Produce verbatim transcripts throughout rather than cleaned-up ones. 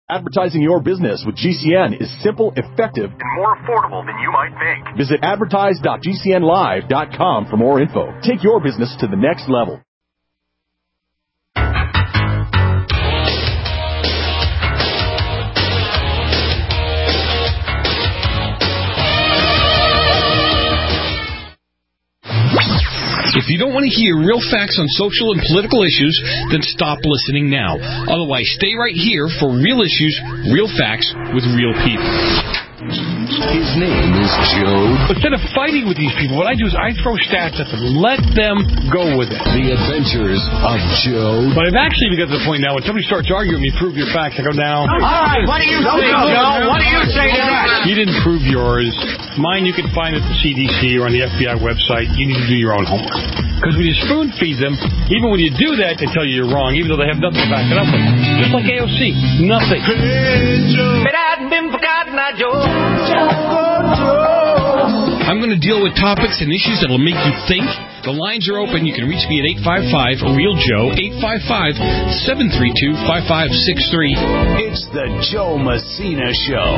Advertising your business with G C N is simple, effective, and more affordable than you might think. Visit advertise dot g c n live dot com for more info. Take your business to the next level. If you don't want to hear real facts on social and political issues, then stop listening now. Otherwise, stay right here for real issues, real facts, with real people. His name is Joe. Instead of fighting with these people, what I do is I throw stats at them. Let them go with it. The Adventures of Joe. But I've actually got to the point now when somebody starts arguing with me, prove your facts, I go down. All right, what do you say, Joe? What do you say to that? You didn't prove yours. Mine you can find at the C D C or on the F B I website. You need to do your own homework. Because when you spoon feed them, even when you do that, they tell you you're wrong, even though they have nothing to back it up with. Just like A O C. Nothing. But I've been forgotten, now, Joe. I'm going to deal with topics and issues that will make you think. The lines are open. You can reach me at eight five five, real Joe, eight five five, seven three two, five five six three. It's the Joe Messina Show.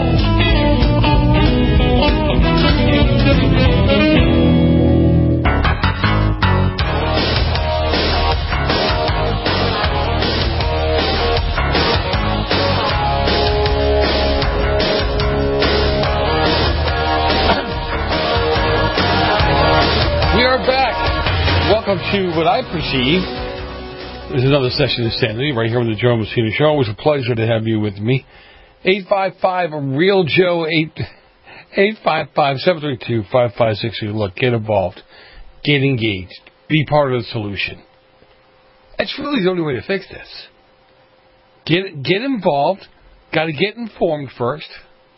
Welcome to what I perceive is another session of Sanity right here on the Joe Messina Show. Always a pleasure to have you with me. eight five five, real Joe, eight five five, seven three two, five five six three. Look, get involved. Get engaged. Be part of the solution. That's really the only way to fix this. Get, get involved. Got to get informed first.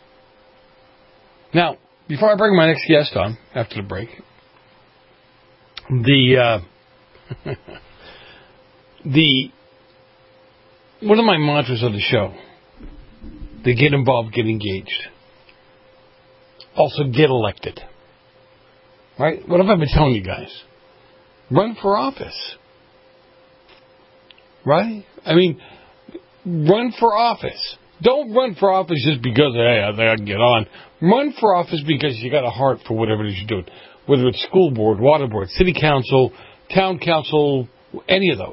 Now, before I bring my next guest on after the break, The, uh, the, one of my mantras of the show, they get involved, get engaged. Also get elected. Right? What have I been telling you guys? Run for office. Right? I mean, run for office. Don't run for office just because, hey, I think I can get on. Run for office because you got a heart for whatever it is you're doing. Whether it's school board, water board, city council, town council, any of those.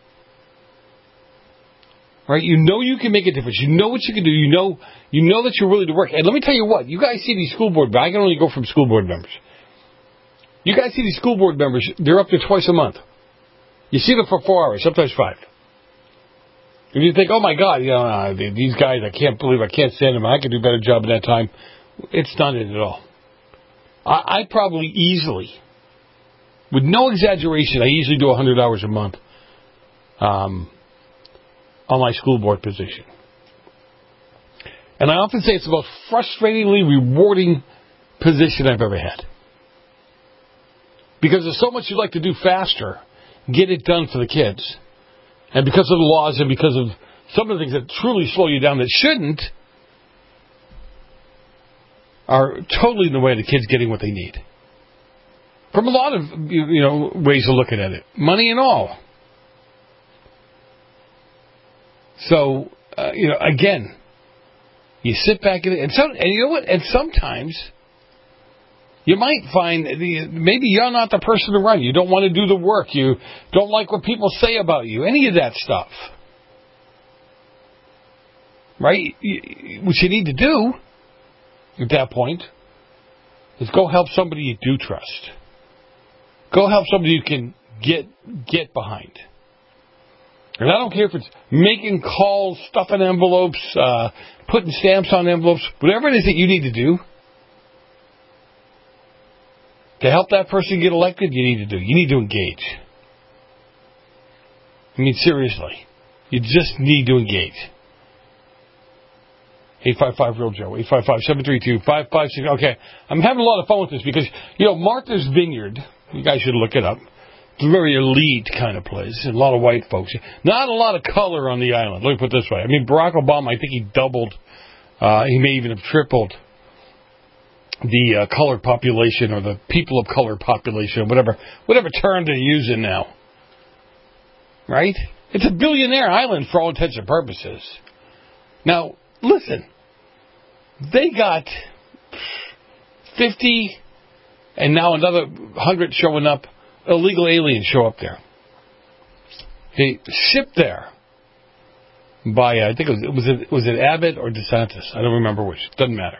Right? You know you can make a difference. You know what you can do. You know you know that you're willing to work. And let me tell you what. You guys see these school board, but I can only go from school board members. You guys see these school board members, they're up there twice a month. You see them for four hours, sometimes five. And you think, oh my God, you know, these guys, I can't believe I can't stand them. I could do a better job in that time. It's not it at all. I, I probably easily, with no exaggeration, I easily do one hundred hours a month um, on my school board position. And I often say it's the most frustratingly rewarding position I've ever had. Because there's so much you'd like to do faster, get it done for the kids. And because of the laws and because of some of the things that truly slow you down that shouldn't, are totally in the way of the kids getting what they need. From a lot of, you know, ways of looking at it. Money and all. So, uh, you know, again, you sit back and, and, some, and you know what? And sometimes you might find the, maybe you're not the person to run. You don't want to do the work. You don't like what people say about you. Any of that stuff. Right? What you need to do at that point is go help somebody you do trust. Go help somebody you can get get behind. And I don't care if it's making calls, stuffing envelopes, uh, putting stamps on envelopes, whatever it is that you need to do to help that person get elected, you need to do. You need to engage. I mean, seriously. You just need to engage. eight five five, real Joe, eight five five, seven three two, five five six. Okay, I'm having a lot of fun with this because, you know, Martha's Vineyard, you guys should look it up. It's a very elite kind of place. And a lot of white folks. Not a lot of color on the island. Let me put it this way. I mean, Barack Obama, I think he doubled, uh, he may even have tripled the uh, colored population or the people of color population or whatever, whatever term they're using now. Right? It's a billionaire island for all intents and purposes. Now, listen, they got fifty, and now another one hundred showing up, illegal aliens show up there. They shipped there by, uh, I think it was, was it was it Abbott or DeSantis? I don't remember which. Doesn't matter.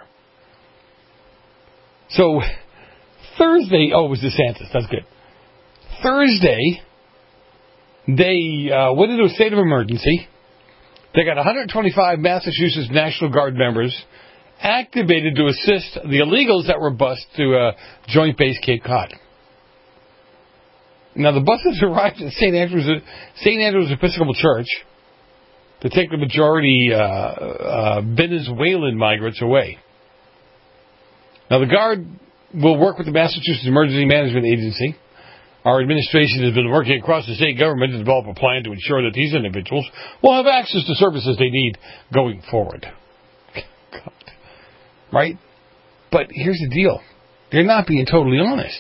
So, Thursday, oh, it was DeSantis. That's good. Thursday, they uh, went into a state of emergency. They got one hundred twenty-five Massachusetts National Guard members activated to assist the illegals that were bused to uh, Joint Base Cape Cod. Now, the buses arrived at Saint Andrew's, Saint Andrew's Episcopal Church to take the majority uh, uh, Venezuelan migrants away. Now, the Guard will work with the Massachusetts Emergency Management Agency. Our administration has been working across the state government to develop a plan to ensure that these individuals will have access to services they need going forward. God. Right? But here's the deal. They're not being totally honest.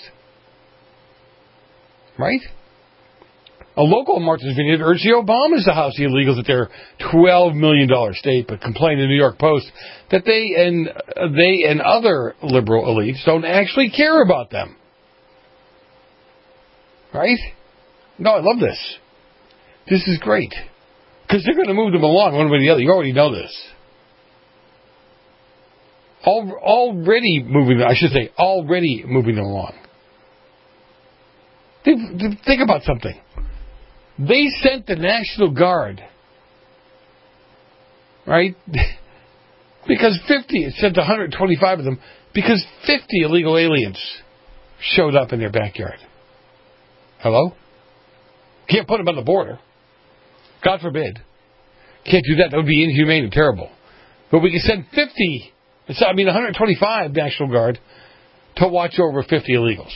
Right? A local in Martha's Vineyard urged the Obamas to house the illegals at their twelve million dollars state, but complained in the New York Post that they and uh, they and other liberal elites don't actually care about them. Right? No, I love this. This is great. Because they're going to move them along one way or the other. You already know this. Al- already moving them, I should say, already moving them along. They, they, think about something. They sent the National Guard, right? Because fifty, it sent one hundred twenty-five of them, because fifty illegal aliens showed up in their backyard. Hello? Can't put them on the border. God forbid. Can't do that. That would be inhumane and terrible. But we can send fifty, I mean one hundred twenty-five National Guard to watch over fifty illegals.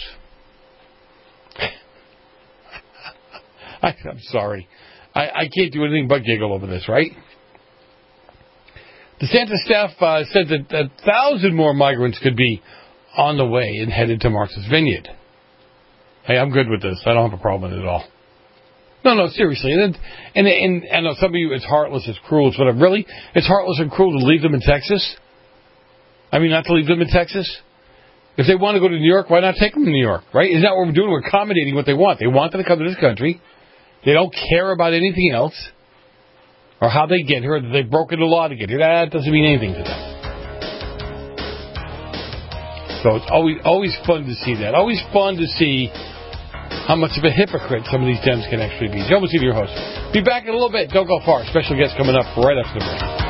I, I'm sorry. I, I can't do anything but giggle over this, right? The Santa staff uh, said that a thousand more migrants could be on the way and headed to Martha's Vineyard. Hey, I'm good with this. I don't have a problem with it at all. No, no, seriously. And and and, and I know some of you, it's heartless, it's cruel, it's whatever. Really? It's heartless and cruel to leave them in Texas? I mean, not to leave them in Texas? If they want to go to New York, why not take them to New York, right? Isn't that what we're doing? We're accommodating what they want. They want them to come to this country. They don't care about anything else or how they get here, that they've broken the law to get here. That doesn't mean anything to them. So it's always always fun to see that. Always fun to see how much of a hypocrite some of these Dems can actually be. Joe Messina, your host. Be back in a little bit. Don't go far. Special guest coming up right after the break.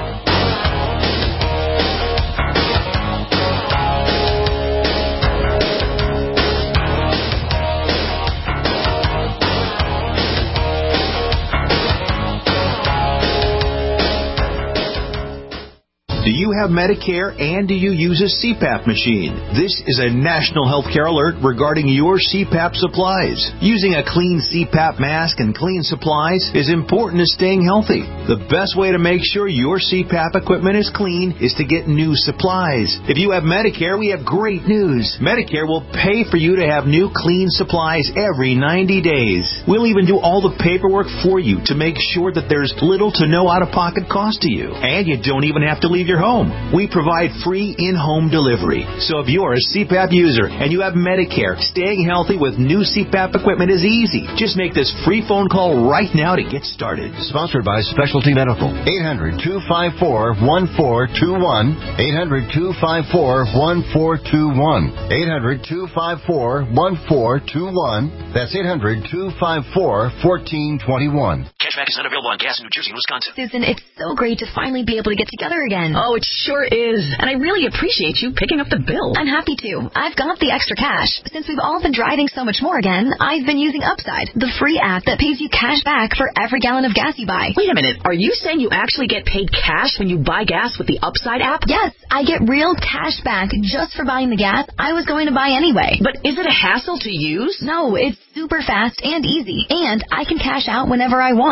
Do you have Medicare and do you use a C PAP machine? This is a national healthcare alert regarding your C PAP supplies. Using a clean C PAP mask and clean supplies is important to staying healthy. The best way to make sure your C PAP equipment is clean is to get new supplies. If you have Medicare, we have great news. Medicare will pay for you to have new clean supplies every ninety days. We'll even do all the paperwork for you to make sure that there's little to no out-of-pocket cost to you. And you don't even have to leave your home. We provide free in-home delivery. So if you're a C PAP user and you have Medicare, staying healthy with new C PAP equipment is easy. Just make this free phone call right now to get started. Sponsored by Specialty Medical. eight hundred, two five four, one four two one. eight hundred, two five four, one four two one. eight hundred, two five four, one four two one. That's eight hundred, two five four, one four two one. Cashback is not available on gas in New Jersey and Wisconsin. Susan, it's so great to finally be able to get together again. Oh, it sure is. And I really appreciate you picking up the bill. I'm happy to. I've got the extra cash. Since we've all been driving so much more again, I've been using Upside, the free app that pays you cash back for every gallon of gas you buy. Wait a minute. Are you saying you actually get paid cash when you buy gas with the Upside app? Yes, I get real cash back just for buying the gas I was going to buy anyway. But is it a hassle to use? No, it's super fast and easy. And I can cash out whenever I want.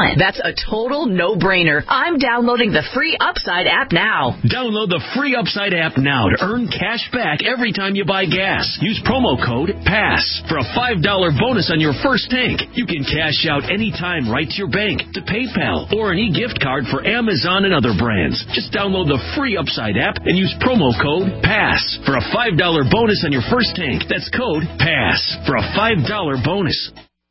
want. That's a total no-brainer. I'm downloading the free Upside app now. Download the free Upside app now to earn cash back every time you buy gas. Use promo code PASS for a five dollar bonus on your first tank. You can cash out anytime right to your bank, to PayPal, or an e-gift card for Amazon and other brands. Just download the free Upside app and use promo code PASS for a five dollar bonus on your first tank. That's code PASS for a five dollar bonus.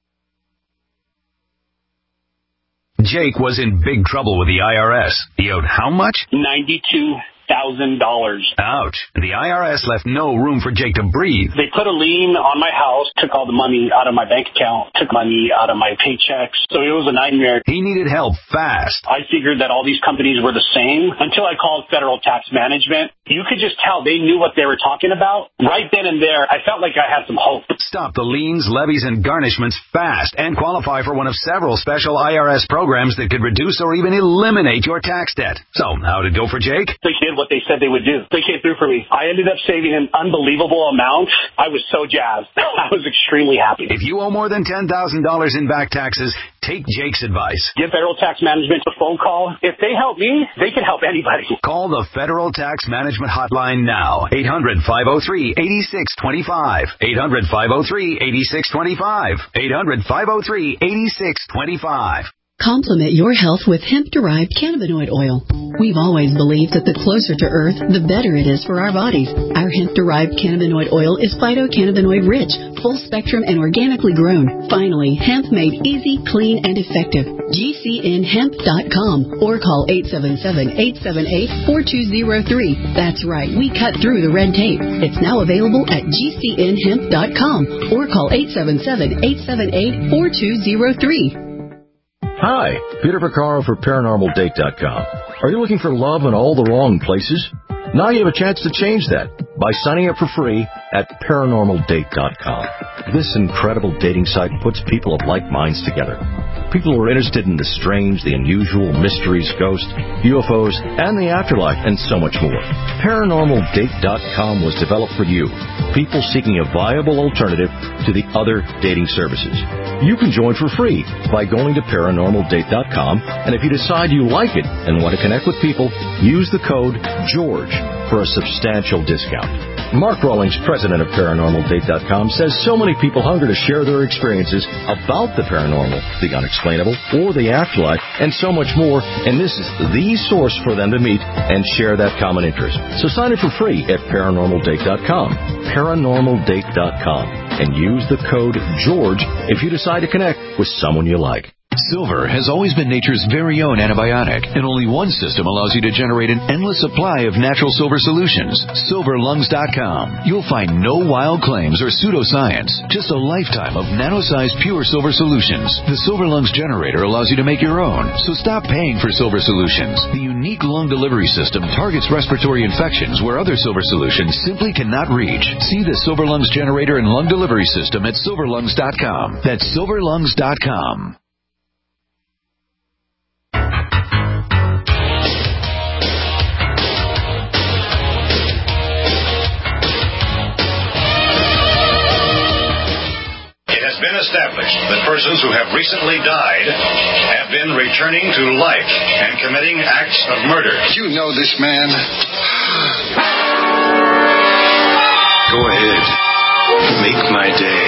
Jake was in big trouble with the I R S. He owed how much? ninety-two thousand dollars. Ouch. The I R S left no room for Jake to breathe. They put a lien on my house, took all the money out of my bank account, took money out of my paychecks. So it was a nightmare. He needed help fast. I figured that all these companies were the same until I called Federal Tax Management. You could just tell they knew what they were talking about. Right then and there, I felt like I had some hope. Stop the liens, levies, and garnishments fast and qualify for one of several special I R S programs that could reduce or even eliminate your tax debt. So, how'd it go for Jake? They did what they said they would do. They came through for me. I ended up saving an unbelievable amount. I was so jazzed. I was extremely happy. If you owe more than ten thousand dollars in back taxes, take Jake's advice. Give Federal Tax Management a phone call. If they help me, they can help anybody. Call the Federal Tax Management Hotline now. eight hundred, five oh three, eight six two five. eight hundred, five oh three, eight six two five. eight hundred, five oh three, eight six two five. Complement your health with hemp-derived cannabinoid oil. We've always believed that the closer to Earth, the better it is for our bodies. Our hemp-derived cannabinoid oil is phytocannabinoid-rich, full-spectrum, and organically grown. Finally, hemp made easy, clean, and effective. G C N hemp dot com or call eight seven seven, eight seven eight, four two zero three. That's right, we cut through the red tape. It's now available at G C N hemp dot com or call eight seven seven, eight seven eight, four two zero three. Hi, Peter Vaccaro for Paranormal Date dot com. Are you looking for love in all the wrong places? Now you have a chance to change that by signing up for free at Paranormal Date dot com. This incredible dating site puts people of like minds together. People who are interested in the strange, the unusual, mysteries, ghosts, U F Os, and the afterlife, and so much more. Paranormal Date dot com was developed for you, people seeking a viable alternative to the other dating services. You can join for free by going to Paranormal Date dot com, and if you decide you like it and want to connect with people, use the code GEORGE for a substantial discount. Mark Rawlings, president of Paranormal Date dot com, says so many people hunger to share their experiences about the paranormal, the unexplainable, or the afterlife, and so much more, and this is the source for them to meet and share that common interest. So sign up for free at Paranormal Date dot com, Paranormal Date dot com, and use the code GEORGE if you decide to connect with someone you like. Silver has always been nature's very own antibiotic, and only one system allows you to generate an endless supply of natural silver solutions. Silver Lungs dot com. You'll find no wild claims or pseudoscience, just a lifetime of nano-sized pure silver solutions. The Silver Lungs generator allows you to make your own, so stop paying for silver solutions. The unique lung delivery system targets respiratory infections where other silver solutions simply cannot reach. See the Silver Lungs generator and lung delivery system at Silver Lungs dot com. That's Silver Lungs dot com. Been established that persons who have recently died have been returning to life and committing acts of murder. You know this man. Go ahead. Make my day.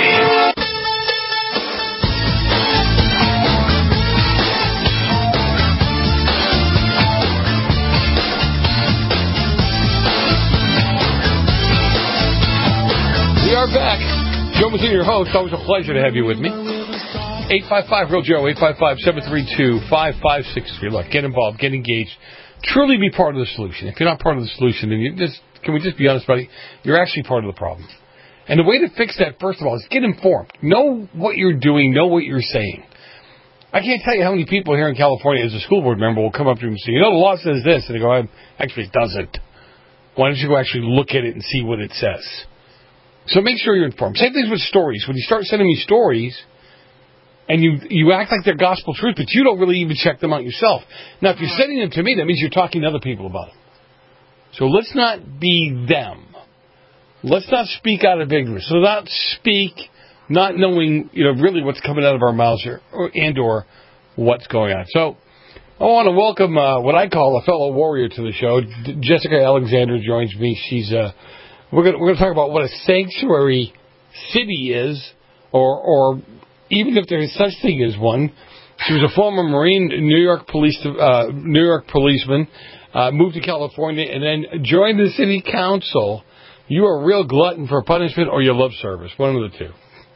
We are back. Joe Massino, your host. Always a pleasure to have you with me. eight five five, real Joe, eight five five, seven three two, five five six three. Look, get involved, get engaged. Truly be part of the solution. If you're not part of the solution, then you just, can we just be honest, buddy? You're actually part of the problem. And the way to fix that, first of all, is get informed. Know what you're doing. Know what you're saying. I can't tell you how many people here in California, as a school board member, will come up to me and say, you know, the law says this. And they go, actually, it doesn't. Why don't you go actually look at it and see what it says? So make sure you're informed. Same things with stories. When you start sending me stories, and you you act like they're gospel truth, but you don't really even check them out yourself. Now, if you're sending them to me, that means you're talking to other people about them. So let's not be them. Let's not speak out of ignorance. So not speak, not knowing, you know, really what's coming out of our mouths, or, or and or what's going on. So I want to welcome uh, what I call a fellow warrior to the show. D- Jessica Alexander joins me. She's uh, we're going we're going to talk about what a sanctuary city is, or or even if there is such thing as one. She was a former Marine, New York police, uh, New York policeman, uh, moved to California, and then joined the city council. You are a real glutton for punishment, or you love service. One of the two.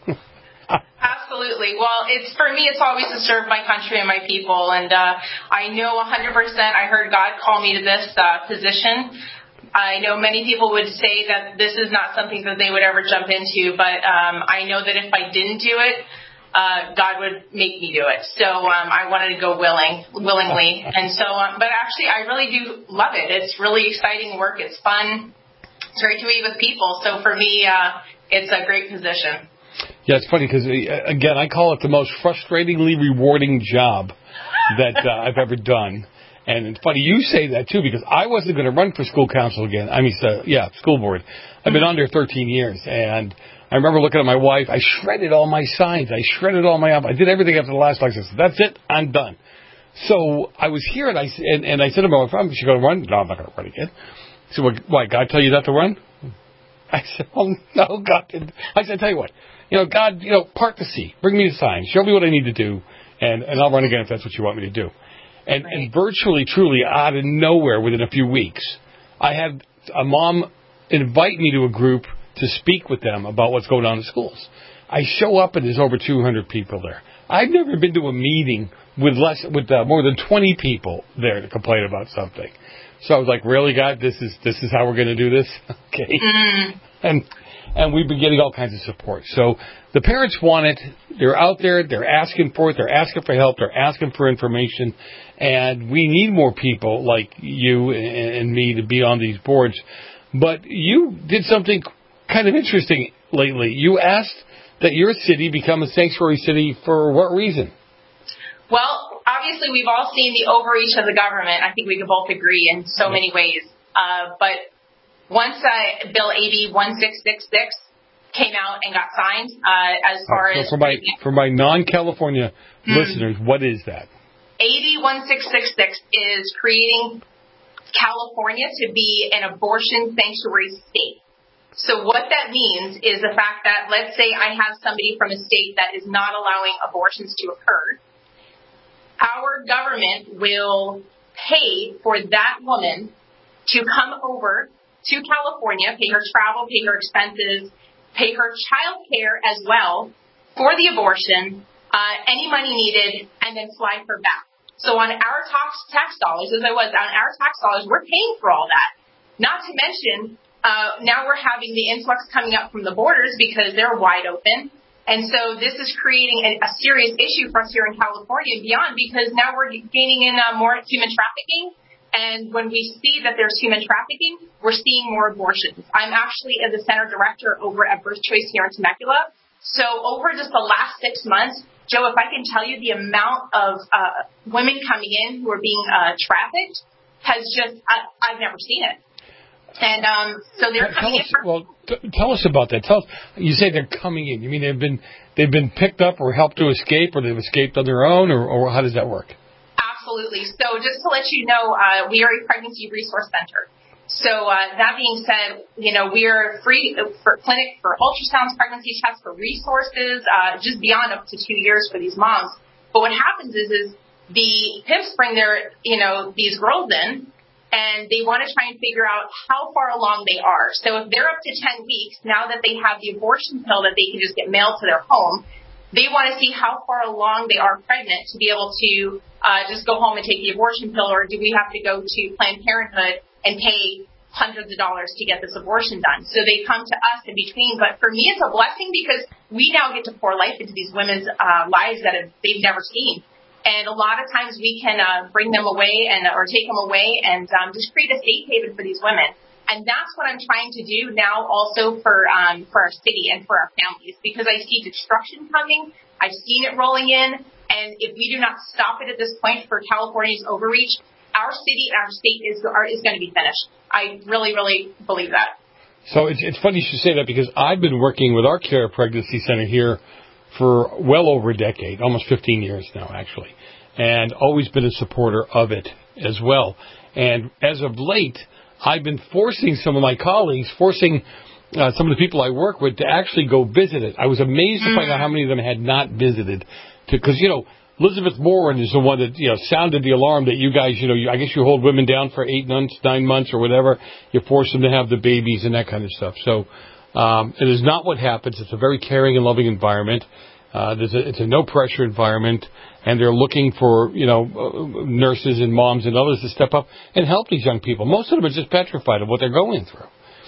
Absolutely. Well, it's for me, it's always to serve my country and my people, and uh, I know one hundred percent I heard God call me to this uh, position. I know many people would say that this is not something that they would ever jump into, but um, I know that if I didn't do it, uh, God would make me do it. So um, I wanted to go willing, willingly. And so, um, but actually, I really do love it. It's really exciting work. It's fun. It's great to be with people. So for me, uh, it's a great position. Yeah, it's funny because, again, I call it the most frustratingly rewarding job that uh, I've ever done. And it's funny you say that, too, because I wasn't going to run for school council again. I mean, uh, yeah, school board. I've been on there thirteen years. And I remember looking at my wife. I shredded all my signs. I shredded all my... I did everything after the last license. That's it. I'm done. So I was here, and I, and, and I said to my wife, "Is she going to run?" "No, I'm not going to run again." She said, "Well, why, God tell you not to run?" I said, "Oh, no, God didn't." I said, "Tell you what. You know, God, you know, part the sea. Bring me the signs. Show me what I need to do, and, and I'll run again if that's what you want me to do." And, right. and virtually, truly, out of nowhere, within a few weeks, I had a mom invite me to a group to speak with them about what's going on in schools. I show up, and there's over two hundred people there. I've never been to a meeting with less, with uh, more than twenty people there to complain about something. So I was like, "Really, God, this is this is how we're going to do this?" Okay. Mm. And and we've been getting all kinds of support. So the parents want it. They're out there. They're asking for it. They're asking for help. They're asking for information. And we need more people like you and me to be on these boards. But you did something kind of interesting lately. You asked that your city become a sanctuary city for what reason? Well, obviously we've all seen the overreach of the government. I think we can both agree in so yeah. many ways. Uh, but once uh, Bill A B one six six six came out and got signed, uh, as far so as... For my, for my non-California mm. listeners, what is that? A B one six six six is creating California to be an abortion sanctuary state. So what that means is the fact that, let's say I have somebody from a state that is not allowing abortions to occur. Our government will pay for that woman to come over to California, pay her travel, pay her expenses, pay her child care as well for the abortion, uh, any money needed, and then fly her back. So on our tax, tax dollars, as I was, on our tax dollars, we're paying for all that. Not to mention, uh, now we're having the influx coming up from the borders because they're wide open. And so this is creating a, a serious issue for us here in California and beyond, because now we're gaining in uh, more human trafficking. And when we see that there's human trafficking, we're seeing more abortions. I'm actually the center director over at Birth Choice here in Temecula. So over just the last six months, Joe, if I can tell you the amount of uh, women coming in who are being uh, trafficked has just, I, I've never seen it. And um, so they're tell coming us, in. For- well, t- tell us about that. Tell us, you say they're coming in. You mean they've been they've been picked up or helped to escape, or they've escaped on their own, or, or how does that work? Absolutely. So just to let you know, uh, we are a pregnancy resource center. So uh, that being said, you know, we are free for clinic for ultrasounds, pregnancy tests, for resources, uh, just beyond up to two years for these moms. But what happens is, is the P I Fs bring their, you know, these girls in, and they want to try and figure out how far along they are. So if they're up to ten weeks, now that they have the abortion pill that they can just get mailed to their home, they want to see how far along they are pregnant to be able to uh, just go home and take the abortion pill, or do we have to go to Planned Parenthood and pay hundreds of dollars to get this abortion done? So they come to us in between. But for me, it's a blessing because we now get to pour life into these women's uh, lives that have, they've never seen. And a lot of times we can uh, bring them away and or take them away and um, just create a safe haven for these women. And that's what I'm trying to do now also for um, for our city and for our families, because I see destruction coming. I've seen it rolling in. And if we do not stop it at this point for California's overreach, our city and our state is are, is going to be finished. I really, really believe that. So it's, it's funny you should say that, because I've been working with our Care Pregnancy Center here for well over a decade, almost fifteen years now, actually. and always been a supporter of it as well. And as of late, I've been forcing some of my colleagues, forcing uh, some of the people I work with to actually go visit it. I was amazed to find out how many of them had not visited. Because, you know, Elizabeth Warren is the one that, you know, sounded the alarm that you guys, you know, you, I guess you hold women down for eight months, nine months or whatever. You force them to have the babies and that kind of stuff. So um, it is not what happens. It's a very caring and loving environment. Uh, there's a, it's a no-pressure environment. And they're looking for, you know, uh, nurses and moms and others to step up and help these young people. Most of them are just petrified of what they're going through.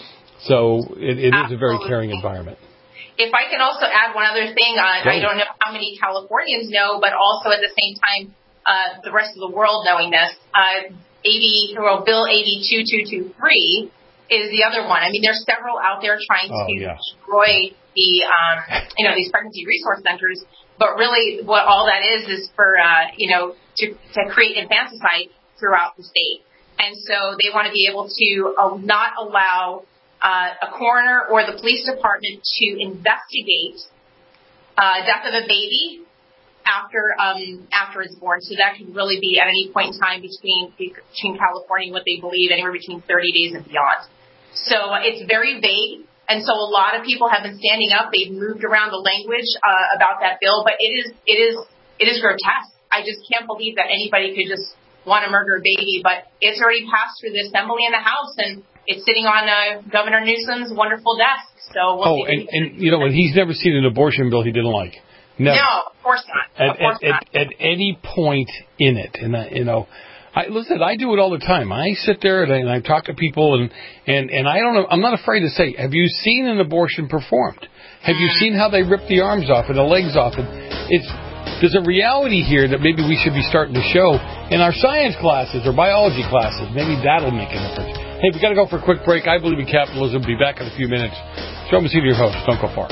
So it, it is a very caring environment. If I can also add one other thing, uh, I don't know how many Californians know, but also at the same time, uh, the rest of the world knowing this, uh, eighty, well, Bill eighty-two two twenty-three is the other one. I mean, there's several out there trying oh, to yeah. destroy the, um, you know, these pregnancy resource centers. But really, what all that is is for, uh, you know, to, to create infanticide throughout the state. And so they want to be able to uh, not allow uh, a coroner or the police department to investigate uh, death of a baby after um, after it's born. So that could really be at any point in time between between California and what they believe, anywhere between thirty days and beyond. So uh, it's very vague. And so a lot of people have been standing up. They've moved around the language uh, about that bill, but it is it is it is grotesque. I just can't believe that anybody could just want to murder a baby. But it's already passed through the Assembly and the House, and it's sitting on uh, Governor Newsom's wonderful desk. So we'll oh, and, and you know, and he's never seen an abortion bill he didn't like. Never. No, of course not. At, of course at, not. At, at any point in it, and uh, you know. I, listen, I do it all the time. I sit there and I, and I talk to people, and, and, and I don't know. I'm not afraid to say, have you seen an abortion performed? Have you seen how they rip the arms off and the legs off? And it's there's a reality here that maybe we should be starting to show in our science classes or biology classes. Maybe that'll make a difference. Hey, we got to go for a quick break. I believe in capitalism. Be back in a few minutes. Joe Messina, your host. Don't go far.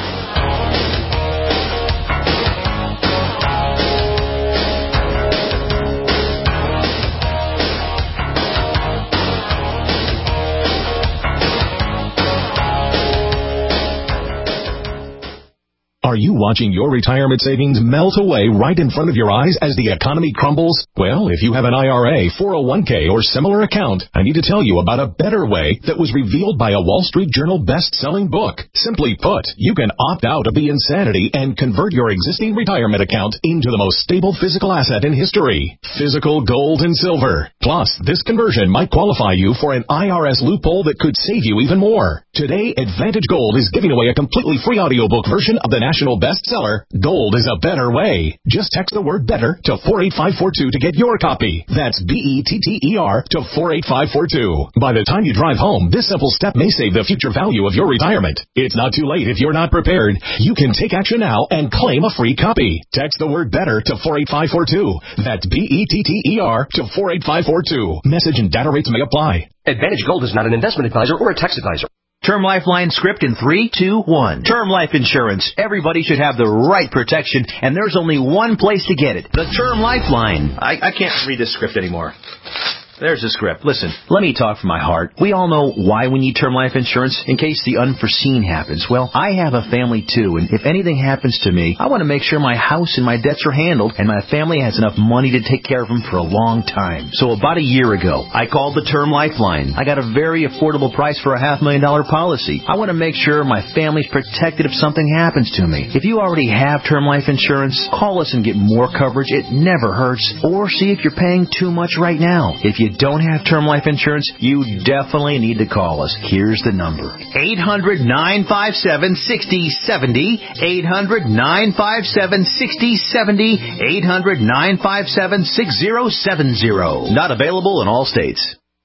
Are you watching your retirement savings melt away right in front of your eyes as the economy crumbles? Well, if you have an I R A, four oh one k, or similar account, I need to tell you about a better way that was revealed by a Wall Street Journal best-selling book. Simply put, you can opt out of the insanity and convert your existing retirement account into the most stable physical asset in history, physical gold and silver. Plus, this conversion might qualify you for an I R S loophole that could save you even more. Today, Advantage Gold is giving away a completely free audiobook version of the national bestseller, Gold is a Better Way. Just text the word better to four eight five four two to get your copy. That's B E T T E R to four eight five four two. By the time you drive home, this simple step may save the future value of your retirement. It's not too late if you're not prepared. You can take action now and claim a free copy. Text the word better to four eight five four two. That's B E T T E R to four eight five four two. Message and data rates may apply. Advantage Gold is not an investment advisor or a tax advisor. Term Lifeline script in three, two, one. Term life insurance. Everybody should have the right protection, and there's only one place to get it. The Term Lifeline. I, I can't read this script anymore. There's the script. Listen, let me talk from my heart. We all know why we need term life insurance, in case the unforeseen happens. Well, I have a family too, and if anything happens to me, I want to make sure my house and my debts are handled, and my family has enough money to take care of them for a long time. So about a year ago, I called the Term Lifeline. I got a very affordable price for a half million dollar policy. I want to make sure my family's protected if something happens to me. If you already have term life insurance, call us and get more coverage. It never hurts. Or see if you're paying too much right now. If you don't have term life insurance, you definitely need to call us. Here's the number. eight hundred, nine five seven, six oh seven oh. eight hundred, nine five seven, six oh seven oh. eight hundred, nine five seven, six oh seven oh. Not available in all states.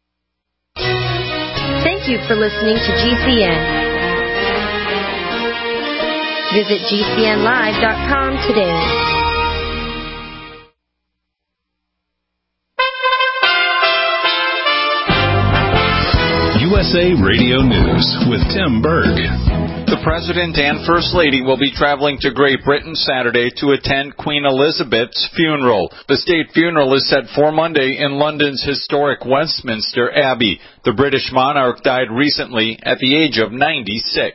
Thank you for listening to G C N. Visit G C N live dot com today. U S A Radio News with Tim Berg. The President and First Lady will be traveling to Great Britain Saturday to attend Queen Elizabeth's funeral. The state funeral is set for Monday in London's historic Westminster Abbey. The British monarch died recently at the age of ninety-six.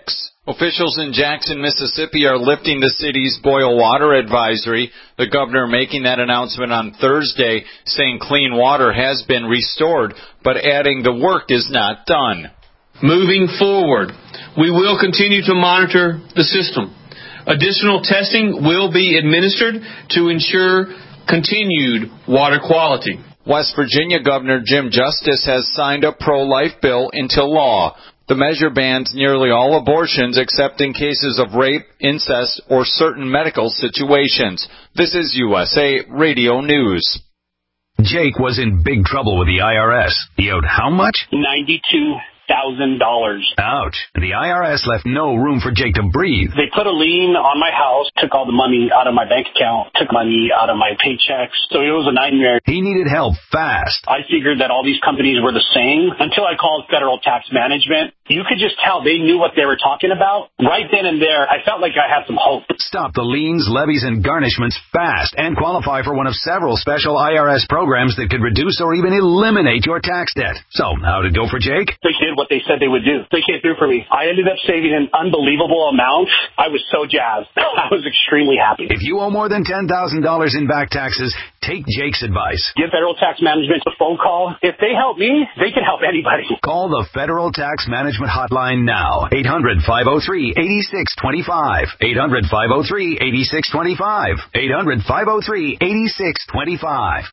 Officials in Jackson, Mississippi are lifting the city's boil water advisory. The governor making that announcement on Thursday, saying clean water has been restored, but adding the work is not done. Moving forward, we will continue to monitor the system. Additional testing will be administered to ensure continued water quality. West Virginia Governor Jim Justice has signed a pro-life bill into law. The measure bans nearly all abortions except in cases of rape, incest, or certain medical situations. This is U S A Radio News. Jake was in big trouble with the I R S. He owed how much? ninety-two thousand dollars. Ouch. The I R S left no room for Jake to breathe. They put a lien on my house, took all the money out of my bank account, took money out of my paychecks. So it was a nightmare. He needed help fast. I figured that all these companies were the same until I called Federal Tax Management. You could just tell they knew what they were talking about. Right then and there, I felt like I had some hope. Stop the liens, levies, and garnishments fast and qualify for one of several special I R S programs that could reduce or even eliminate your tax debt. So, how'd it go for Jake? They did what they said they would do. They came through for me. I ended up saving an unbelievable amount. I was so jazzed. I was extremely happy. If you owe more than ten thousand dollars in back taxes, take Jake's advice. Give Federal Tax Management a phone call. If they help me, they can help anybody. Call the Federal Tax Management Hotline now. eight hundred, five oh three, eight six two five. eight hundred, five oh three, eight six two five. eight hundred, five oh three, eight six two five.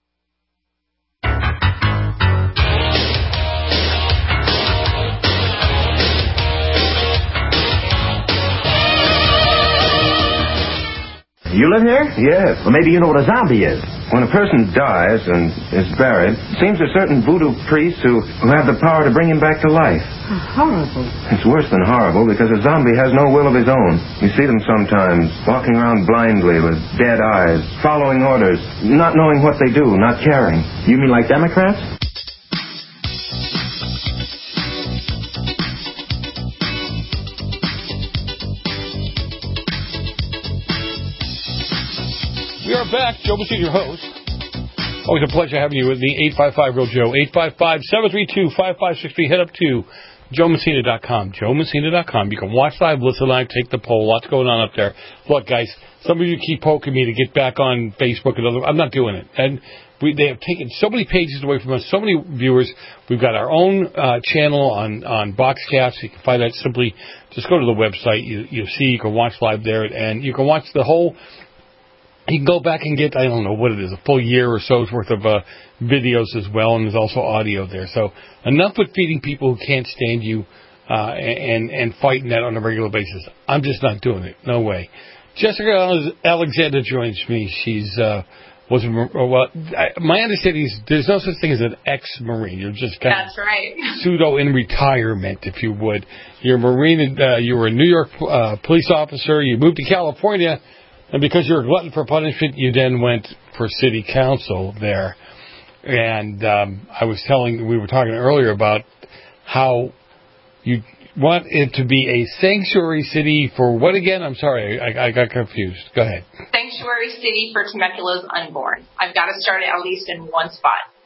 You live here? Yes. Well, maybe you know what a zombie is. When a person dies and is buried, it seems there are certain voodoo priests who, who have the power to bring him back to life. Horrible. It's worse than horrible because a zombie has no will of his own. You see them sometimes walking around blindly with dead eyes, following orders, not knowing what they do, not caring. You mean like Democrats? We are back. Joe Messina, your host. Always a pleasure having you with me. eight five five real Joe. eight five five, seven three two, five five six three. Head up to joe messina dot com. joe messina dot com. You can watch live, listen live, take the poll. Lots going on up there. Look, guys, some of you keep poking me to get back on Facebook and other. I'm not doing it. And we, they have taken so many pages away from us, so many viewers. We've got our own uh, channel on, on Boxcast. You can find that simply. Just go to the website. You, you'll see. You can watch live there. And you can watch the whole. You can go back and get, I don't know what it is, a full year or so's worth of uh, videos as well, and there's also audio there. So enough with feeding people who can't stand you uh, and and fighting that on a regular basis. I'm just not doing it. No way. Jessica Alexander joins me. She's uh, was well. I, my understanding is there's no such thing as an ex-Marine. You're just kind That's of right. pseudo in retirement, if you would. You're a Marine. Uh, you were a New York uh, police officer. You moved to California. And because you're a glutton for punishment, you then went for city council there. And um, I was telling, we were talking earlier about how you want it to be a sanctuary city for what again? I'm sorry, I, I got confused. Go ahead. Sanctuary city for Temecula's unborn. I've got to start it at least in one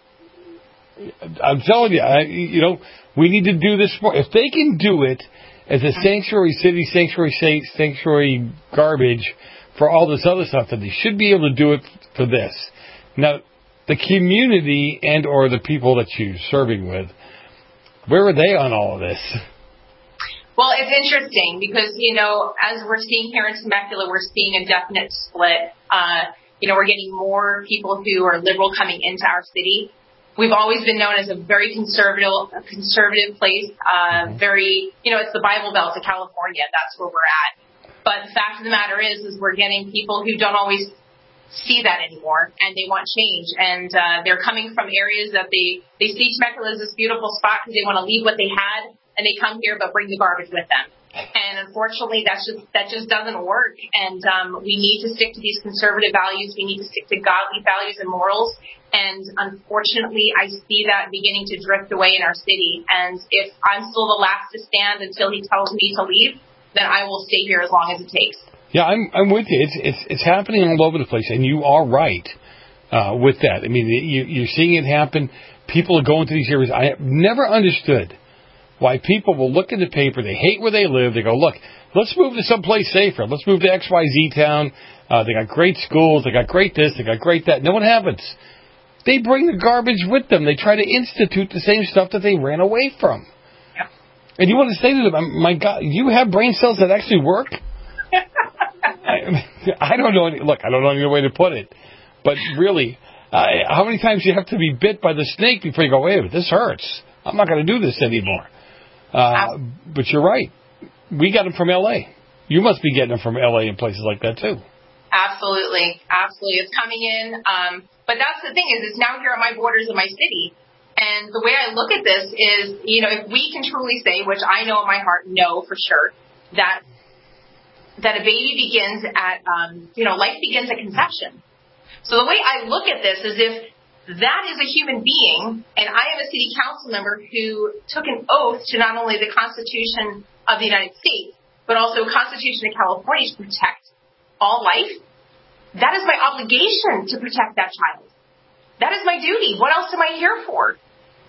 spot. I'm telling you, I, you know, we need to do this more. If they can do it as a sanctuary city, sanctuary state, sanctuary garbage, for all this other stuff, that they should be able to do it for this. Now, the community and or the people that you're serving with, where are they on all of this? Well, it's interesting because, you know, as we're seeing here in Temecula, we're seeing a definite split. Uh, you know, we're getting more people who are liberal coming into our city. We've always been known as a very conservative, conservative place. Uh, very, you know, it's the Bible Belt of California. That's where we're at. But the fact of the matter is, is we're getting people who don't always see that anymore, and they want change. And uh, they're coming from areas that they, they see Temecula as this beautiful spot because they want to leave what they had, and they come here but bring the garbage with them. And unfortunately, that's just that just doesn't work. And um, we need to stick to these conservative values. We need to stick to godly values and morals. And unfortunately, I see that beginning to drift away in our city. And if I'm still the last to stand until he tells me to leave, then I will stay here as long as it takes. Yeah, I'm I'm with you. It's it's it's happening all over the place, and you are right uh, with that. I mean, you, you're seeing it happen. People are going to these areas. I have never understood why people will look in the paper, they hate where they live, they go, look, let's move to someplace safer. Let's move to X Y Z town. Uh, they got great schools, they got great this, they got great that. No, what happens? They bring the garbage with them. They try to institute the same stuff that they ran away from. Yeah. And you want to say to them, my God, you have brain cells that actually work? I, I don't know any, look, I don't know any other way to put it. But really, uh, how many times do you have to be bit by the snake before you go, wait a minute, this hurts. I'm not going to do this anymore. Uh, but you're right. We got them from L A. You must be getting them from L A and places like that, too. Absolutely. Absolutely. It's coming in. Um, but that's the thing is it's now here at my borders of my city. And the way I look at this is, you know, if we can truly say, which I know in my heart, no, for sure, that that a baby begins at, um, you know, life begins at conception. So the way I look at this is if that is a human being, and I am a city council member who took an oath to not only the Constitution of the United States, but also the Constitution of California to protect all life, that is my obligation to protect that child. That is my duty. What else am I here for?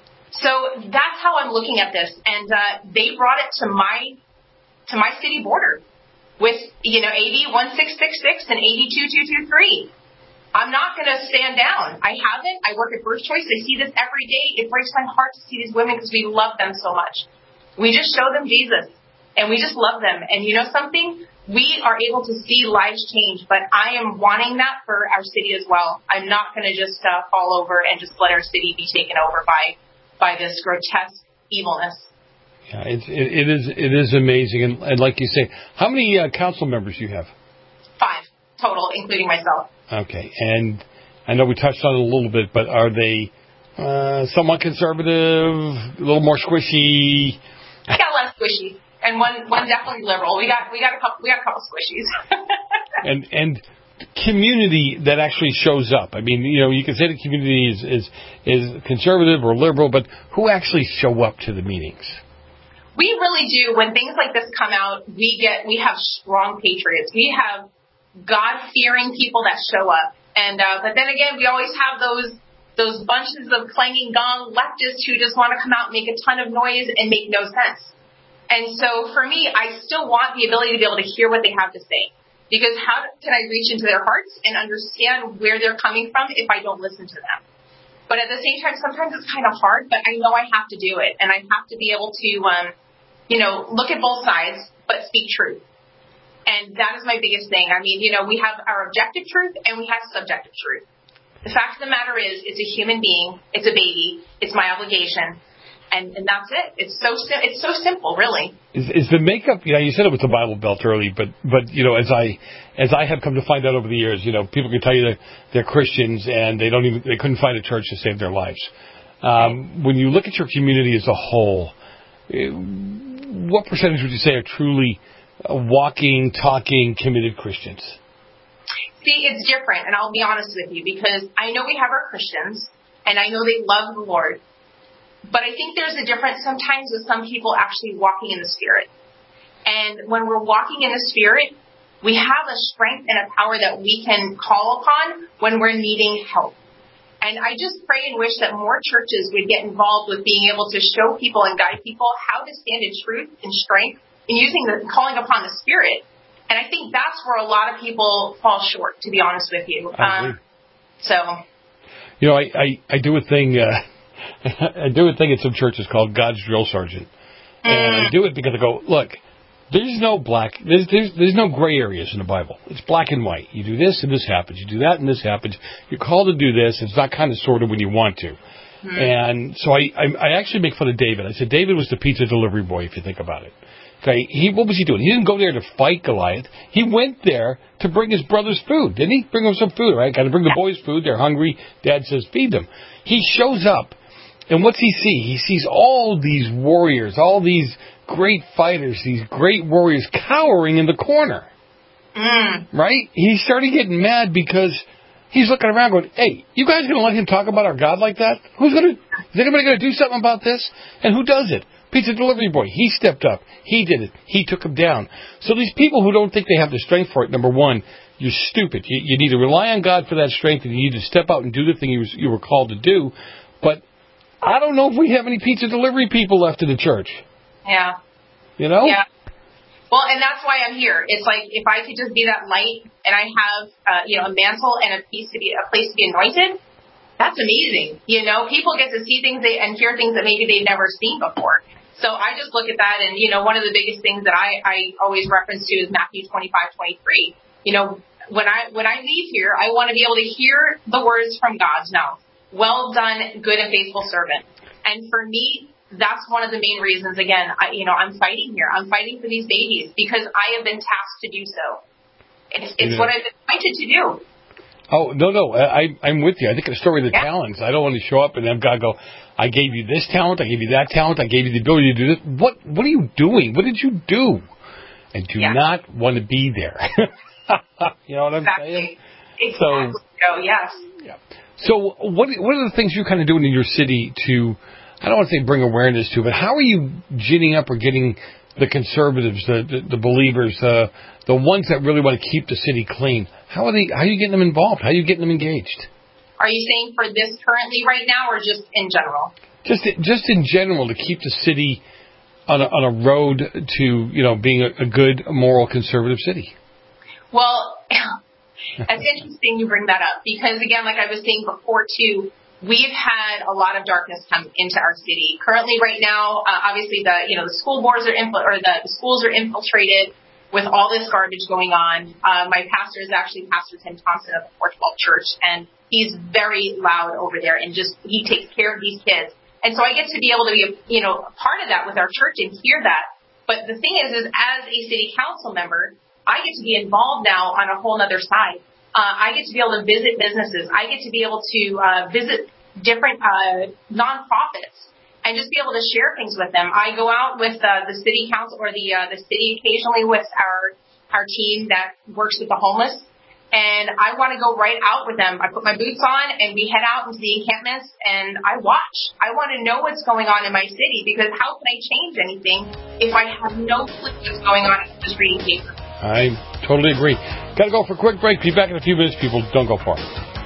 So that's how I'm looking at this. And uh, they brought it to my to my city border with, you know, A B one six six six and A D two two two three. I'm not going to stand down. I haven't. I work at Birth Choice. I see this every day. It breaks my heart to see these women because we love them so much. We just show them Jesus, and we just love them. And you know something? We are able to see lives change, but I am wanting that for our city as well. I'm not going to just uh, fall over and just let our city be taken over by by this grotesque evilness. Yeah, it, it, it is it is amazing. And, and like you say, how many uh, council members do you have? Five total, including myself. Okay, and I know we touched on it a little bit, but are they uh, somewhat conservative, a little more squishy? We got less squishy, and one one definitely liberal. We got we got a couple we got a couple squishies. and and community that actually shows up. I mean, you know, you can say the community is is is conservative or liberal, but who actually show up to the meetings? We really do. When things like this come out, we get we have strong patriots. We have God-fearing people that show up. And uh, but then again, we always have those those bunches of clanging gong leftists who just want to come out and make a ton of noise and make no sense. And so for me, I still want the ability to be able to hear what they have to say. Because how can I reach into their hearts and understand where they're coming from if I don't listen to them? But at the same time, sometimes it's kind of hard, but I know I have to do it. And I have to be able to, um, you know, look at both sides, but speak truth. And that is my biggest thing. I mean, you know, we have our objective truth and we have subjective truth. The fact of the matter is, it's a human being. It's a baby. It's my obligation. And, and that's it. It's so it's so simple, really. Is, is the makeup? You know, you said it was the Bible Belt early, but but you know, as I as I have come to find out over the years, you know, people can tell you that they're Christians and they don't even they couldn't find a church to save their lives. Um, when you look at your community as a whole, what percentage would you say are truly walking, talking, committed Christians? See, it's different, and I'll be honest with you, because I know we have our Christians, and I know they love the Lord. But I think there's a difference sometimes with some people actually walking in the Spirit. And when we're walking in the Spirit, we have a strength and a power that we can call upon when we're needing help. And I just pray and wish that more churches would get involved with being able to show people and guide people how to stand in truth and strength and using the calling upon the Spirit. And I think that's where a lot of people fall short, to be honest with you. Um, so, you know, I, I, I do a thing. Uh, I do a thing at some churches called God's Drill Sergeant, and I do it because I go, look, there's no black, there's, there's there's no gray areas in the Bible. It's black and white. You do this and this happens. You do that and this happens. You're called to do this. It's not kind of sort of when you want to. Mm-hmm. And so I, I I actually make fun of David. I said David was the pizza delivery boy, if you think about it. Okay, he what was he doing? He didn't go there to fight Goliath. He went there to bring his brothers food. Didn't he? Bring them some food, right? Got to bring the boys food. They're hungry. Dad says feed them. He shows up. And what's he see? He sees all these warriors, all these great fighters, these great warriors cowering in the corner. Mm. Right? He started getting mad because he's looking around going, hey, you guys going to let him talk about our God like that? Who's going to, is anybody going to do something about this? And who does it? Pizza delivery boy. He stepped up. He did it. He took him down. So these people who don't think they have the strength for it, number one, you're stupid. You, you need to rely on God for that strength, and you need to step out and do the thing you, was, you were called to do. But I don't know if we have any pizza delivery people left in the church. Yeah. You know? Yeah. Well, and that's why I'm here. It's like if I could just be that light and I have, uh, you know, a mantle and a piece to be, a place to be anointed, that's amazing. You know, people get to see things they, and hear things that maybe they've never seen before. So I just look at that, and, you know, one of the biggest things that I, I always reference to is Matthew twenty-five twenty-three. You know, when I when I leave here, I want to be able to hear the words from God's mouth. Well done, good and faithful servant. And for me, that's one of the main reasons, again, I, you know, I'm fighting here. I'm fighting for these babies because I have been tasked to do so. It's, it's yeah. what I've been appointed to do. Oh, no, no, I, I'm with you. I think the story of the yeah. talents, I don't want to show up and then God go, I gave you this talent, I gave you that talent, I gave you the ability to do this. What What are you doing? What did you do? I do yeah. not want to be there. You know what I'm exactly. saying? Exactly. So, oh, yes. Yeah. So what what are the things you're kind of doing in your city to, I don't want to say bring awareness to, but how are you ginning up or getting the conservatives, the the, the believers, uh, the ones that really want to keep the city clean? How are they? How are you getting them involved? How are you getting them engaged? Are you saying for this currently right now, or just in general? Just just in general, to keep the city on a, on a road to, you know, being a, a good, moral, conservative city. Well, it's interesting you bring that up because, again, like I was saying before too, we've had a lot of darkness come into our city. Currently, right now, uh, obviously the you know the school boards are infil- or the, the schools are infiltrated with all this garbage going on. Uh, my pastor is actually Pastor Tim Thompson of the four twelve Church, and he's very loud over there, and just he takes care of these kids. And so I get to be able to be a, you know a part of that with our church and hear that. But the thing is, is as a city council member, I get to be involved now on a whole other side. Uh, I get to be able to visit businesses. I get to be able to uh, visit different uh, nonprofits and just be able to share things with them. I go out with uh, the city council or the uh, the city occasionally with our our team that works with the homeless, and I want to go right out with them. I put my boots on and we head out into the encampments and I watch. I want to know what's going on in my city because how can I change anything if I have no clue what's going on just reading paper? I totally agree. Got to go for a quick break. Be back in a few minutes, people. Don't go far.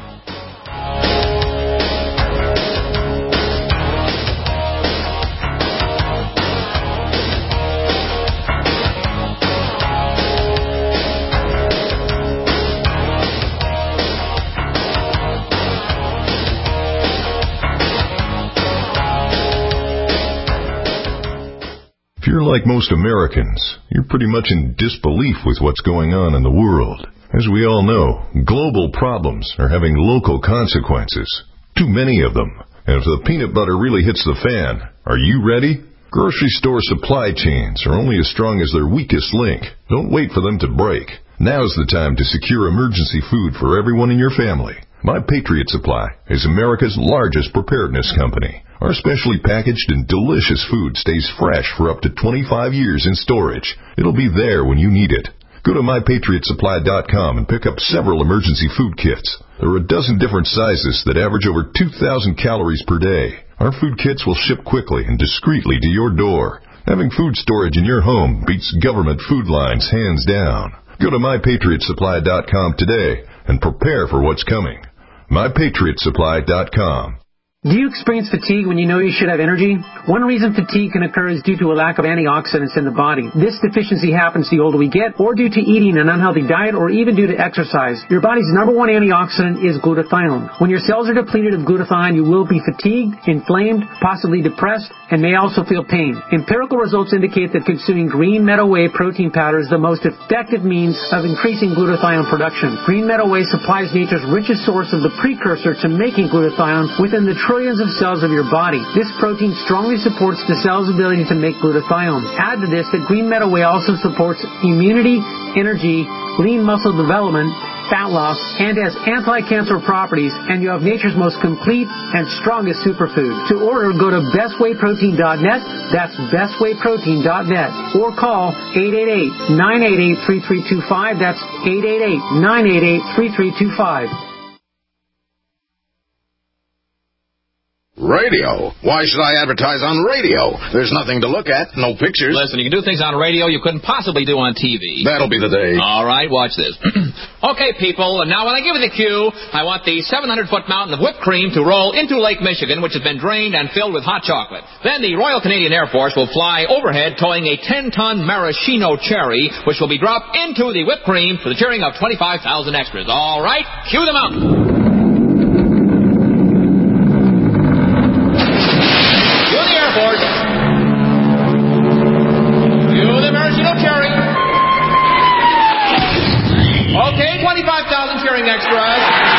If you're like most Americans, you're pretty much in disbelief with what's going on in the world. As we all know, global problems are having local consequences. Too many of them. And if the peanut butter really hits the fan, are you ready? Grocery store supply chains are only as strong as their weakest link. Don't wait for them to break. Now's the time to secure emergency food for everyone in your family. My Patriot Supply is America's largest preparedness company. Our specially packaged and delicious food stays fresh for up to twenty-five years in storage. It'll be there when you need it. Go to my patriot supply dot com and pick up several emergency food kits. There are a dozen different sizes that average over two thousand calories per day. Our food kits will ship quickly and discreetly to your door. Having food storage in your home beats government food lines hands down. Go to my patriot supply dot com today and prepare for what's coming. my patriot supply dot com. Do you experience fatigue when you know you should have energy? One reason fatigue can occur is due to a lack of antioxidants in the body. This deficiency happens the older we get, or due to eating an unhealthy diet, or even due to exercise. Your body's number one antioxidant is glutathione. When your cells are depleted of glutathione, you will be fatigued, inflamed, possibly depressed, and may also feel pain. Empirical results indicate that consuming green meadow whey protein powder is the most effective means of increasing glutathione production. Green meadow whey supplies nature's richest source of the precursor to making glutathione within the trillions of cells of your body. This protein strongly supports the cell's ability to make glutathione. Add to this that green meadow whey also supports immunity, energy, lean muscle development, fat loss, and has anti-cancer properties, and you have nature's most complete and strongest superfood. To order, go to best whey protein dot net, that's best whey protein dot net, or call eight eight eight, nine eight eight, three three two five, that's eight eight eight, nine eight eight, three three two five. Radio? Why should I advertise on radio? There's nothing to look at, no pictures. Listen, you can do things on radio you couldn't possibly do on T V. That'll be the day. All right, watch this. Okay, people, and now when I give you the cue, I want the seven hundred foot mountain of whipped cream to roll into Lake Michigan, which has been drained and filled with hot chocolate. Then the Royal Canadian Air Force will fly overhead towing a ten ton maraschino cherry, which will be dropped into the whipped cream for the cheering of twenty-five thousand extras. All right, cue the mountain. Cue the Air Force. Cue the maraschino cherry. Okay, twenty-five thousand cheering extras.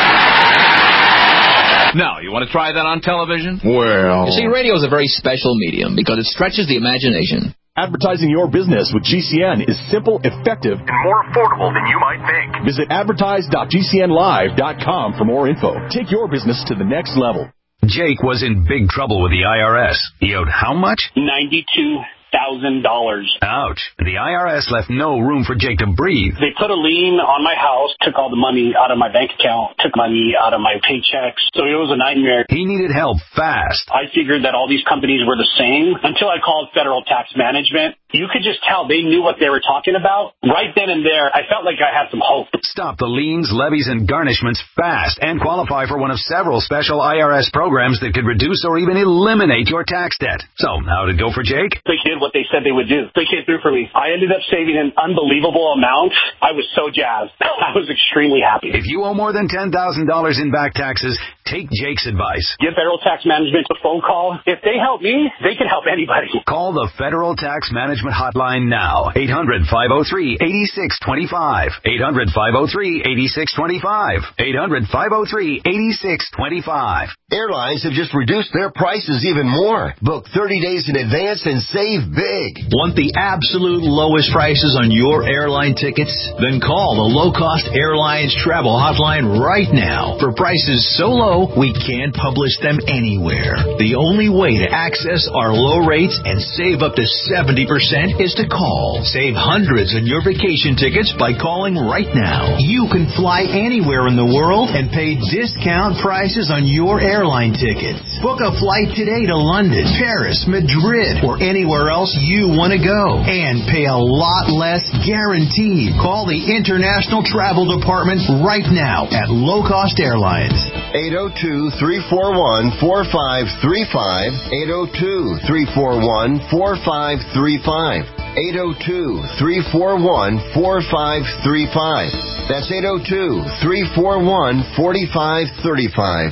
Now, you want to try that on television? Well... You see, radio is a very special medium because it stretches the imagination. Advertising your business with G C N is simple, effective, and more affordable than you might think. Visit advertise dot g c n live dot com for more info. Take your business to the next level. Jake was in big trouble with the I R S. He owed how much? ninety-two thousand dollars. Ouch. The I R S left no room for Jake to breathe. They put a lien on my house, took all the money out of my bank account, took money out of my paychecks. So it was a nightmare. He needed help fast. I figured that all these companies were the same until I called Federal Tax Management. You could just tell they knew what they were talking about. Right then and there, I felt like I had some hope. Stop the liens, levies, and garnishments fast and qualify for one of several special I R S programs that could reduce or even eliminate your tax debt. So, how did it go for Jake? They did what they said they would do. They came through for me. I ended up saving an unbelievable amount. I was so jazzed. I was extremely happy. If you owe more than ten thousand dollars in back taxes, take Jake's advice. Give Federal Tax Management a phone call. If they help me, they can help anybody. Call the Federal Tax Management Hotline now. eight hundred, five oh three, eight six two five. eight hundred, five oh three, eight six two five. eight hundred, five oh three, eight six two five. Airlines have just reduced their prices even more. Book thirty days in advance and save big. Want the absolute lowest prices on your airline tickets? Then call the Low Cost Airlines Travel Hotline right now. For prices so low, we can't publish them anywhere. The only way to access our low rates and save up to seventy percent is to call. Save hundreds on your vacation tickets by calling right now. You can fly anywhere in the world and pay discount prices on your airline tickets. Book a flight today to London, Paris, Madrid, or anywhere else you want to go. And pay a lot less guaranteed. Call the International Travel Department right now at Low Cost Airlines. eight oh two, three four one, four five three five. eight oh two, three four one, four five three five. eight oh two, three four one, four five three five. That's eight oh two, three four one, four five three five.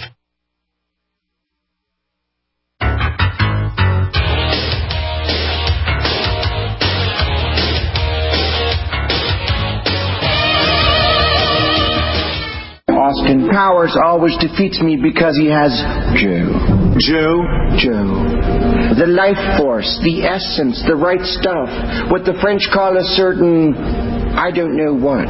Austin Powers always defeats me because he has Joe. Joe? Joe. The life force, the essence, the right stuff. What the French call a certain, I don't know what.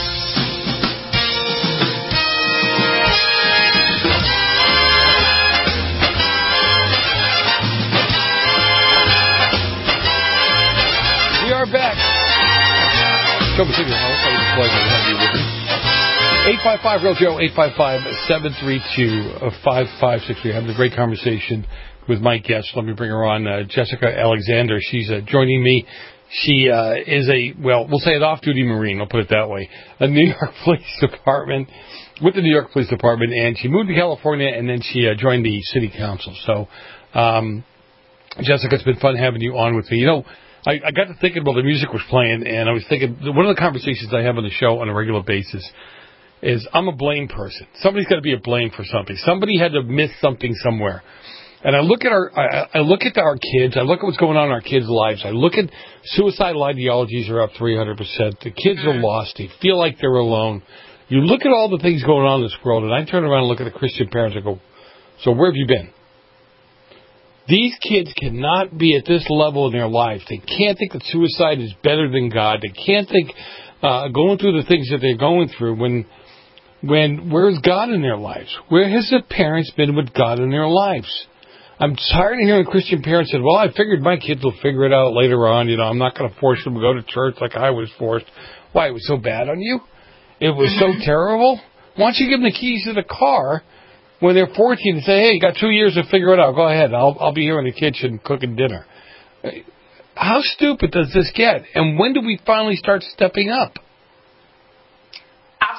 We are back. Come see me. It's a pleasure to have you with me. eight five five Real Joe, eight five five, seven three two, five five six three. Having a great conversation with my guest. Let me bring her on, uh, Jessica Alexander. She's uh, joining me. She uh, is a, well, we'll say an off-duty Marine, I'll put it that way, a New York Police Department, with the New York Police Department, and she moved to California, and then she uh, joined the City Council. So, um, Jessica, it's been fun having you on with me. You know, I, I got to thinking while the music was playing, and I was thinking, one of the conversations I have on the show on a regular basis is I'm a blame person. Somebody's got to be a blame for something. Somebody had to miss something somewhere. And I look at our, I, I look at our kids. I look at what's going on in our kids' lives. I look at suicidal ideologies are up three hundred percent. The kids are lost. They feel like they're alone. You look at all the things going on in this world, and I turn around and look at the Christian parents and go, so where have you been? These kids cannot be at this level in their lives. They can't think that suicide is better than God. They can't think uh, going through the things that they're going through when, when, where's God in their lives? Where has the parents been with God in their lives? I'm tired of hearing Christian parents say, well, I figured my kids will figure it out later on. You know, I'm not going to force them to go to church like I was forced. Why, it was so bad on you? It was so terrible? Why don't you give them the keys to the car when they're fourteen and say, hey, you got two years to figure it out. Go ahead. I'll, I'll be here in the kitchen cooking dinner. How stupid does this get? And when do we finally start stepping up?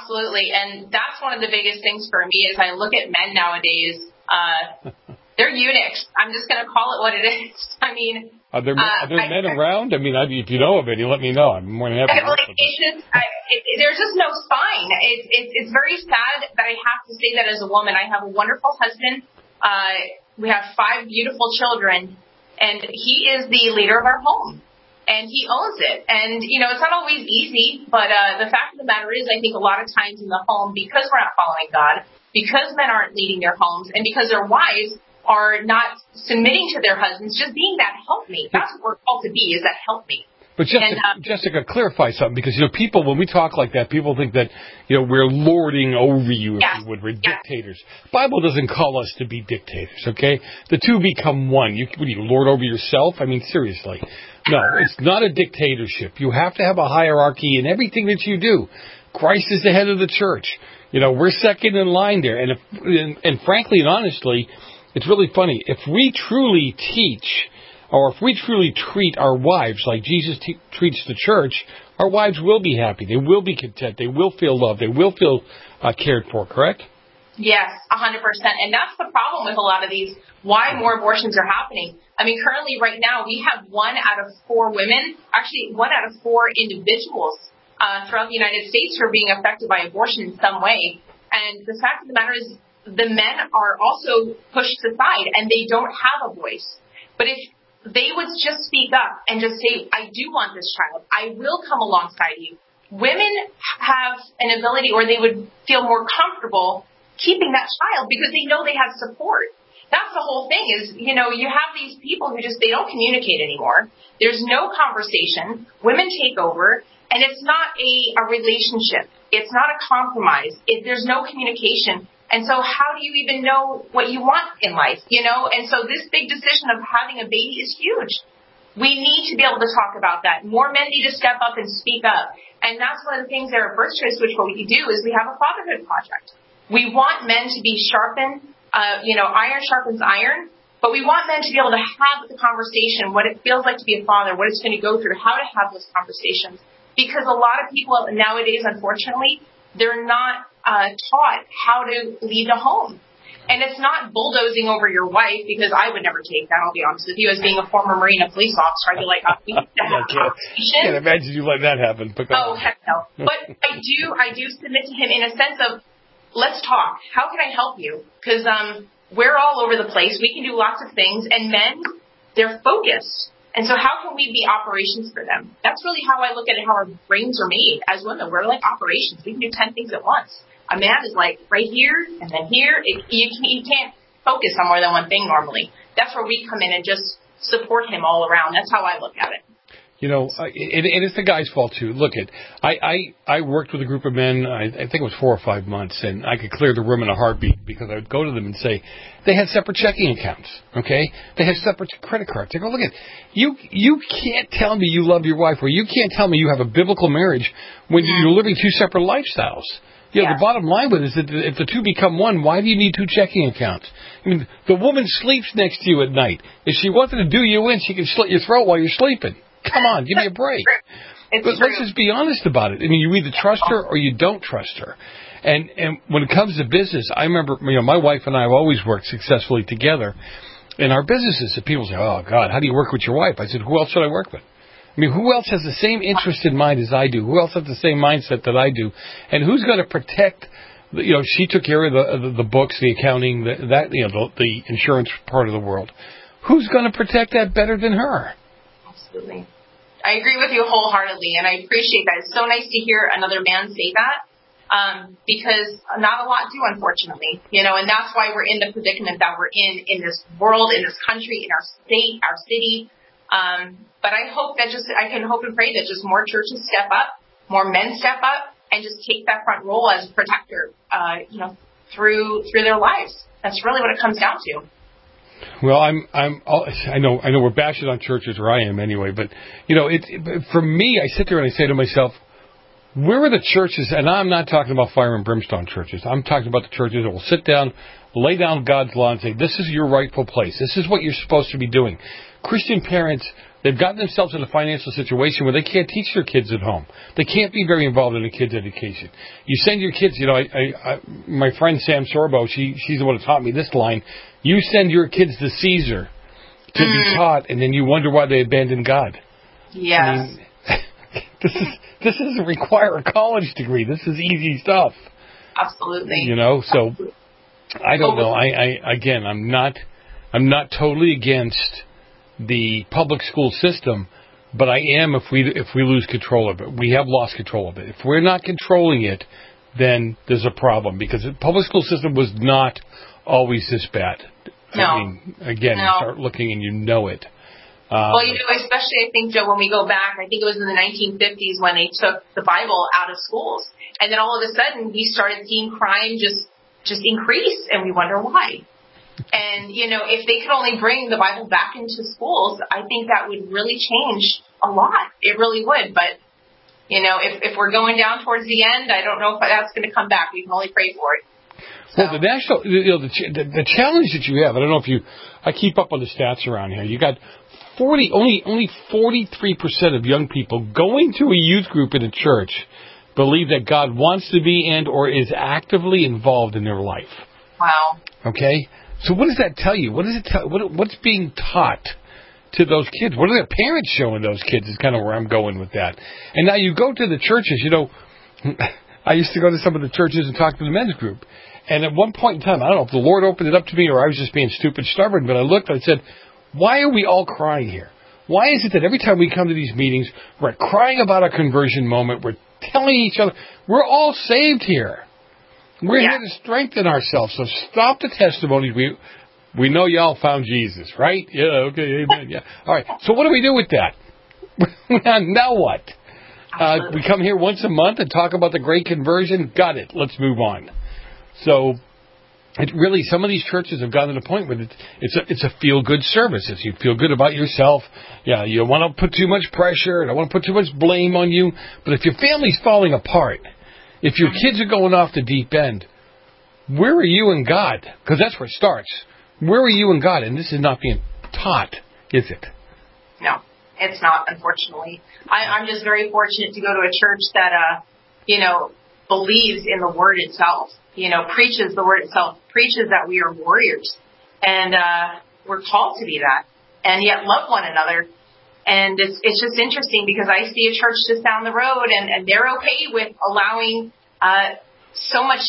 Absolutely. And that's one of the biggest things for me is I look at men nowadays. Uh, they're eunuchs. I'm just going to call it what it is. I mean, are there, uh, are there I, men around? I mean, I, if you know of any, let me know. I'm more than happy to like, it's just, I, it, there's just no sign. It, it, it's very sad that I have to say that as a woman. I have a wonderful husband. Uh, we have five beautiful children, and he is the leader of our home. And he owns it. And, you know, it's not always easy, but uh, the fact of the matter is I think a lot of times in the home, because we're not following God, because men aren't leading their homes, and because their wives are not submitting to their husbands, just being that helpmate. That's what we're called to be, is that helpmate. But Jessica, and, um, Jessica, clarify something, because, you know, people, when we talk like that, people think that, you know, we're lording over you, if yeah, you would. We're yeah. dictators. The Bible doesn't call us to be dictators, okay? The two become one. You, what do you, lord over yourself? I mean, seriously. No, it's not a dictatorship. You have to have a hierarchy in everything that you do. Christ is the head of the church. You know, we're second in line there. And, if, and, and frankly and honestly, it's really funny. If we truly teach, or if we truly treat our wives like Jesus te- treats the church, our wives will be happy. They will be content. They will feel loved. They will feel uh, cared for, correct? Yes, one hundred percent. And that's the problem with a lot of these, why more abortions are happening. I mean, currently right now we have one out of four women, actually one out of four individuals uh, throughout the United States who are being affected by abortion in some way. And the fact of the matter is the men are also pushed aside and they don't have a voice. But if they would just speak up and just say, I do want this child, I will come alongside you. Women have an ability, or they would feel more comfortable keeping that child because they know they have support. That's the whole thing is, you know, you have these people who just, they don't communicate anymore. There's no conversation. Women take over, and it's not a, a relationship. It's not a compromise. It, there's no communication. And so how do you even know what you want in life, you know? And so this big decision of having a baby is huge. We need to be able to talk about that. More men need to step up and speak up. And that's one of the things there at Birth Choice, which what we do is we have a fatherhood project. We want men to be sharpened, uh, you know, iron sharpens iron, but we want men to be able to have the conversation, what it feels like to be a father, what it's going to go through, how to have those conversations. Because a lot of people nowadays, unfortunately, they're not uh, taught how to lead a home. And it's not bulldozing over your wife, because I would never take that, I'll be honest with you. As being a former Marine, a police officer, I'd be like, oh, we need to have a conversation. I can't imagine you let that happen. But oh, heck no. But I do, I do submit to him in a sense of, let's talk. How can I help you? Because um, we're all over the place. We can do lots of things. And men, they're focused. And so how can we be operations for them? That's really how I look at it, how our brains are made as women. We're like operations. We can do ten things at once. A man is like right here and then here. It, you, you can't focus on more than one thing normally. That's where we come in and just support him all around. That's how I look at it. You know, it, it, it's the guy's fault, too. Look, it. I, I, I worked with a group of men, I, I think it was four or five months, and I could clear the room in a heartbeat because I would go to them and say, they had separate checking accounts, okay? They had separate credit cards. I go, look, at you you can't tell me you love your wife, or you can't tell me you have a biblical marriage when you're living two separate lifestyles. You know, yeah. The bottom line with it is that if the two become one, why do you need two checking accounts? I mean, the woman sleeps next to you at night. If she wanted to do you in, she can slit your throat while you're sleeping. Come on, give me a break. It's but true. Let's just be honest about it. I mean, you either trust her or you don't trust her. And and when it comes to business, I remember, you know, my wife and I have always worked successfully together in our businesses. And people say, oh, God, how do you work with your wife? I said, who else should I work with? I mean, who else has the same interest in mind as I do? Who else has the same mindset that I do? And who's going to protect, you know, she took care of the, the, the books, the accounting, the, that, you know, the, the insurance part of the world. Who's going to protect that better than her? Absolutely. I agree with you wholeheartedly, and I appreciate that. It's so nice to hear another man say that, um, because not a lot do, unfortunately. You know, and that's why we're in the predicament that we're in, in this world, in this country, in our state, our city. Um, but I hope that just, I can hope and pray that just more churches step up, more men step up, and just take that front role as a protector, uh, you know, through through their lives. That's really what it comes down to. Well, I'm, I'm, I know, I know we're bashing on churches, or I am anyway, but, you know, it, it, for me, I sit there and I say to myself, where are the churches, and I'm not talking about fire and brimstone churches, I'm talking about the churches that will sit down, lay down God's law and say, this is your rightful place, this is what you're supposed to be doing. Christian parents, They've gotten themselves in a financial situation where they can't teach their kids at home. They can't be very involved in a kid's education. You send your kids, you know, I, I, I, my friend Sam Sorbo, she, she's the one who taught me this line. You send your kids to Caesar to mm. be taught, and then you wonder why they abandoned God. Yes. I mean, this is this doesn't require a college degree. This is easy stuff. Absolutely. You know, so Absolutely. I don't know. I, I again, I'm not, I'm not totally against the public school system, but I am if we if we lose control of it. We have lost control of it. If we're not controlling it, then there's a problem, because the public school system was not always this bad. No. I mean, again, no. you start looking and you know it. Um, well, you know, especially I think, Joe, when we go back, I think it was in the nineteen fifties when they took the Bible out of schools. And then all of a sudden we started seeing crime just, just increase, and we wonder why. And, you know, if they could only bring the Bible back into schools, I think that would really change a lot. It really would. But, you know, if, if we're going down towards the end, I don't know if that's going to come back. We can only pray for it. So. Well, the national, you know, the, the, the challenge that you have, I don't know if you, I keep up on the stats around here. You got forty, only, only forty-three percent of young people going to a youth group in a church believe that God wants to be and or is actively involved in their life. Wow. Okay? So what does that tell you? What does it tell? What, what's being taught to those kids? What are their parents showing those kids is kind of where I'm going with that. And now you go to the churches, you know, I used to go to some of the churches and talk to the men's group. And at one point in time, I don't know if the Lord opened it up to me or I was just being stupid stubborn, but I looked and I said, why are we all crying here? Why is it that every time we come to these meetings, we're crying about a conversion moment, we're telling each other, we're all saved here. We're yeah. here to strengthen ourselves. So stop the testimonies. We we know y'all found Jesus, right? Yeah, okay, amen. Yeah. All right. So what do we do with that? Now what? Uh, we come here once a month and talk about the great conversion. Got it. Let's move on. So it really, some of these churches have gotten to the point where it's a, it's a feel-good service. It's you feel good about yourself. Yeah, you don't want to put too much pressure. Don't want to put too much blame on you. But if your family's falling apart, if your kids are going off the deep end, where are you and God? Because that's where it starts. Where are you and God? And this is not being taught, is it? No, it's not, unfortunately. I, I'm just very fortunate to go to a church that, uh, you know, believes in the Word itself. You know, preaches the Word itself, preaches that we are warriors. And uh, we're called to be that. And yet love one another. And it's it's just interesting because I see a church just down the road, and, and they're okay with allowing uh, so much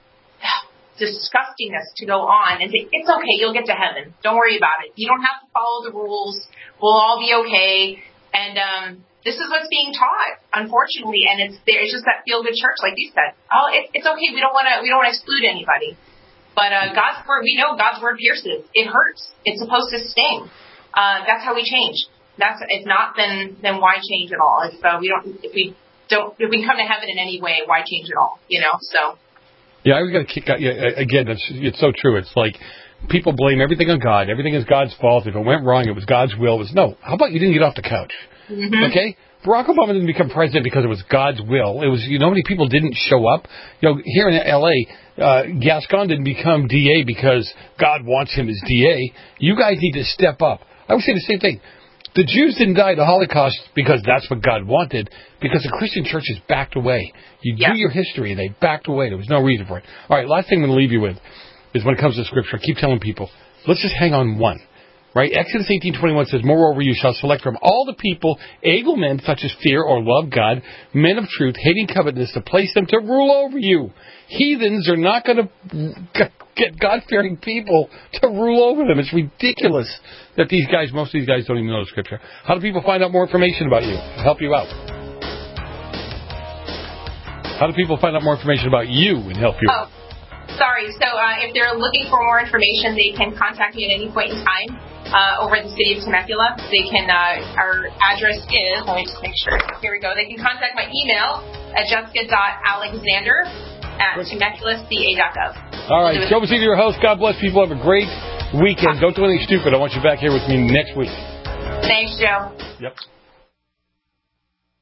disgustingness to go on and say, it's okay, you'll get to heaven. Don't worry about it. You don't have to follow the rules. We'll all be okay. And um, this is what's being taught, unfortunately. And it's there. It's just that feel-good church, like you said. Oh, it, it's okay. We don't want to. We don't want to exclude anybody. But uh, God's word, we know God's word pierces. It hurts. It's supposed to sting. Uh, that's how we change. That's if not, then then why change at all? If uh, we don't, if we don't, if we come to heaven in any way, why change at all? You know. So. Yeah, I was going to kick out. Yeah, again, it's, it's so true. It's like people blame everything on God. Everything is God's fault. If it went wrong, it was God's will. It was no. How about you didn't get off the couch? Mm-hmm. Okay. Barack Obama didn't become president because it was God's will. It was, you know, how many people didn't show up? You know, here in L A, uh, Gascon didn't become D A because God wants him as D A. You guys need to step up. I would say the same thing. The Jews didn't die the Holocaust because that's what God wanted, because the Christian churches backed away. You yeah. do your history, and they backed away. There was no reason for it. All right, last thing I'm going to leave you with is when it comes to Scripture, I keep telling people, let's just hang on one. Right? Exodus eighteen twenty-one says, moreover, you shall select from all the people able men such as fear or love God, men of truth, hating covetousness, to place them to rule over you. Heathens are not going to get God-fearing people to rule over them. It's ridiculous that these guys, most of these guys don't even know the Scripture. How do people find out more information about you? Help you out. How do people find out more information about you and help you out? Oh, sorry. So uh, if they're looking for more information, they can contact me at any point in time. Uh, over at the city of Temecula. They can, uh, our address is, let me just make sure, here we go. They can contact my email at jessica dot alexander at temecula c a dot gov. All right, Joe Messina, your host. God bless people. Have a great weekend. Don't do anything stupid. I want you back here with me next week. Thanks, Joe. Yep.